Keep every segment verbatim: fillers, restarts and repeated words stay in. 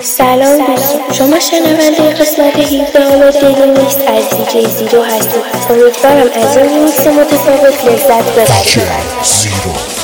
سلام دوستان، شما شنونده قسمت هفدهم دیلی میکس از دیجی زیرو هستید. امیدوارم از این میکس متفاوت لذت ببرید.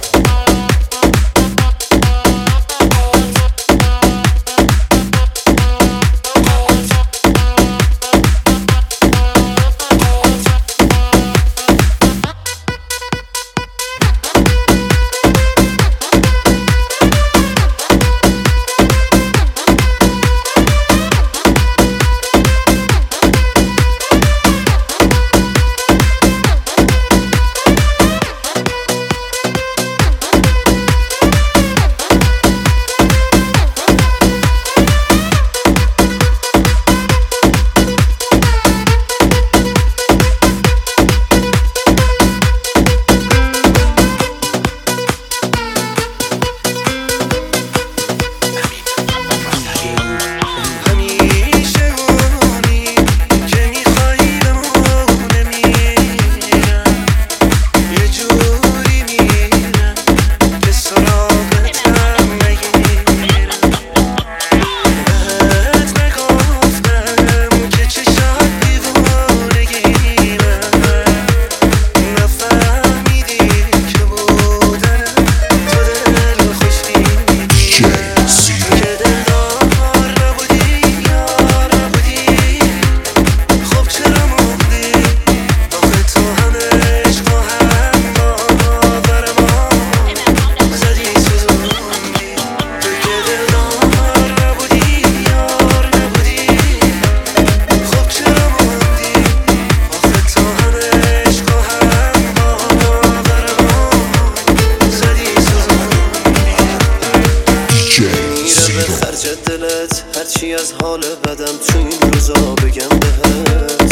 هرچی از حال بدم تو این روزا بگم بهت،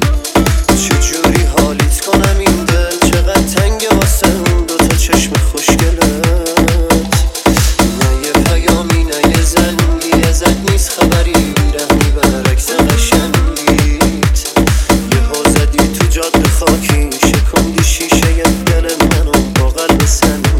چجوری حالیت کنم این دل چقدر تنگ واسم دوتا چشم خوشگلت. نه یه پیامی نه یه زنگی ازت نیست خبری، رحمی برعکس قشنگیت. یه ها زدی تو جاده خاکی، شکندی شیشه ی دل منو با قلب سنگیت.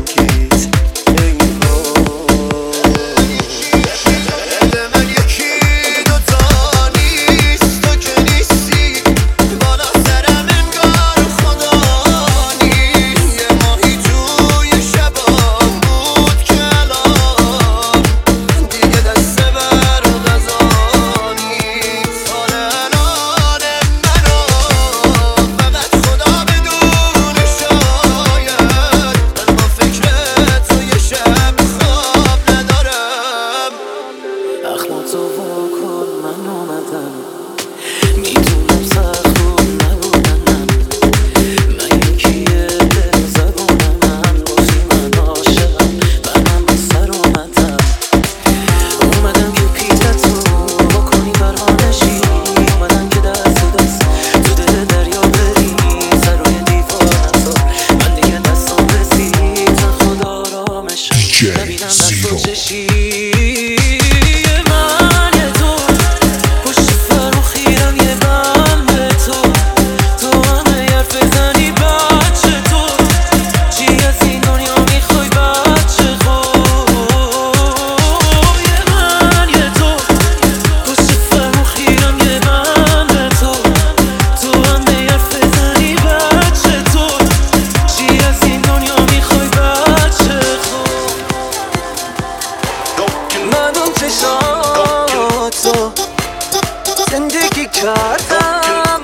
زندگی کردم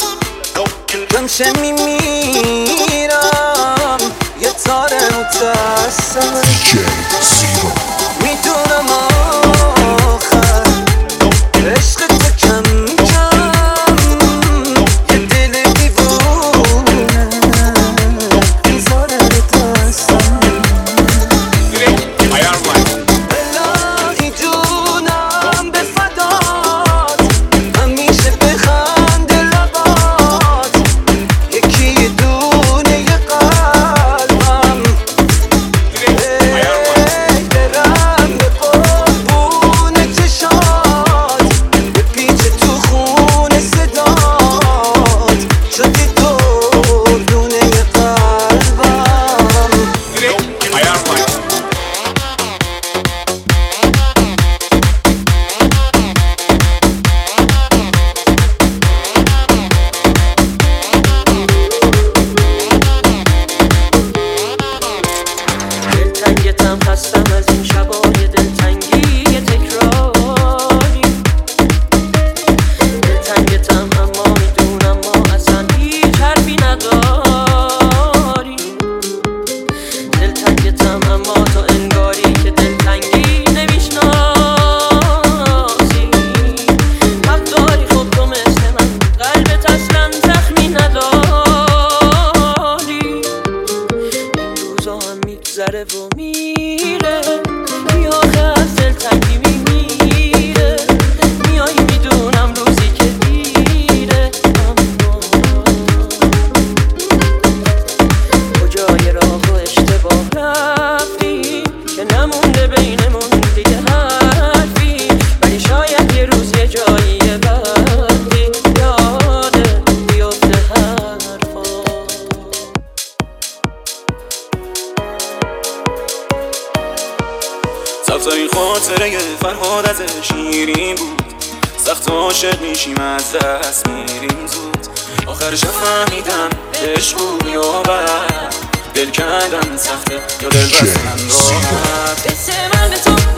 چه میمیرم یه تار متاسم میدونم آخر عشق تو کم کم یه دل دیوونه میذاره دستم. الهی جونم به فدات همیشه بخند لبات، یکی دونه ی قلبم کفتای خاطره فرهاد از شیرین بود. سخت عاشق میشیم از دست میریم زود. آخرش فهمیدم عشق بود یا بد، دل کندن سخته یا دل بستن راحت. قصه من به تو